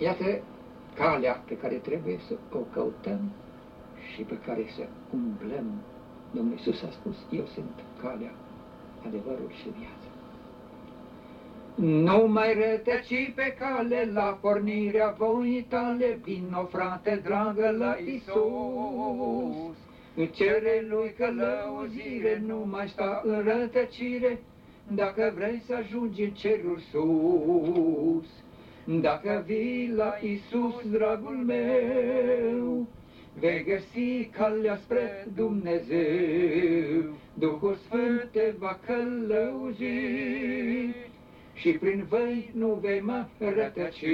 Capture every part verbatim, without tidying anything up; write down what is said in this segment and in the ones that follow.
Iată calea pe care trebuie să o căutăm și pe care să umblăm. Domnul Iisus a spus, eu sunt calea, adevărul și viața. Nu mai rătăci pe cale la pornirea voii tale, vino, frate dragă, la Iisus. Cere lui călăuzire, nu mai sta în rătăcire, dacă vrei să ajungi în cerul sus. Dacă vii la Iisus, dragul meu, vei găsi calea spre Dumnezeu. Duhul Sfânt te va călăuzi și prin văi nu vei mai rătăci.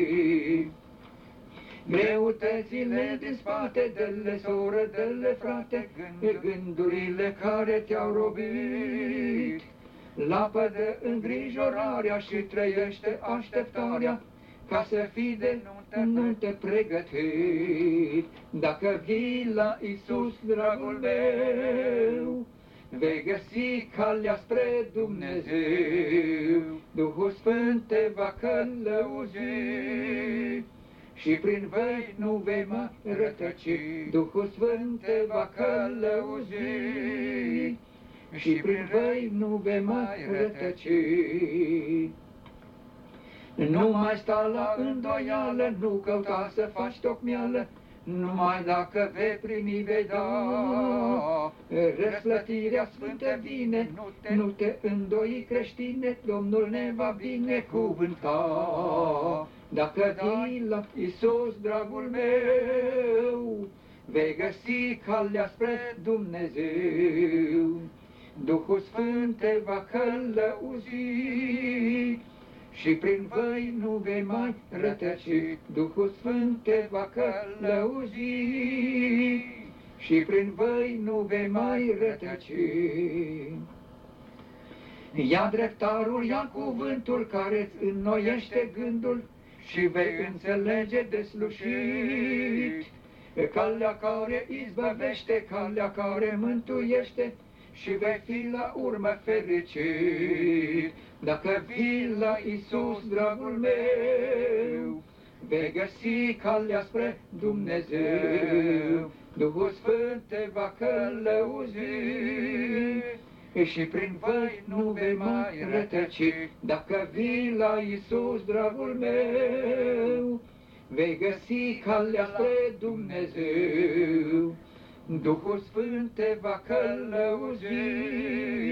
Greutățile din spate, dă-le, soră, dă-le, frate, gândurile care te-au robit. Lapădă îngrijorarea și trăiește așteptarea, ca să fii de nuntă pregătit. Dacă vii la Iisus, dragul meu, vei găsi calea spre Dumnezeu. Duhul Sfânt te va călăuzi și prin văi nu vei mai rătăci. Duhul Sfânt te va călăuzi și prin văi nu vei mai rătăci. Nu mai sta la îndoială, nu căuta să faci tocmeală, numai dacă vei primi, vei da. Răsplătirea sfântă vine, nu te, nu te îndoi, creștine, Domnul ne va binecuvânta. Dacă vii la Iisus, dragul meu, vei găsi calea spre Dumnezeu. Duhul Sfânt te va călăuzi și prin văi nu vei mai rătăci. Duhul Sfânt te va călăuzi și prin văi nu vei mai rătăci. Ia dreptarul, ia cuvântul care-ți înnoiește gândul și vei înțelege deslușit. Calea care izbăvește, calea care mântuiește și vei fi la urmă fericit. Dacă vii la Iisus, dragul meu, vei găsi calea spre Dumnezeu. Duhul Sfânt te va călăuzi și prin văi nu vei mai rătăci. Dacă vii la Iisus, dragul meu, vei găsi calea spre Dumnezeu. Duhul Sfânt te va călăuzi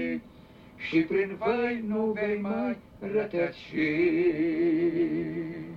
și prin văi nu vei mai rătăci.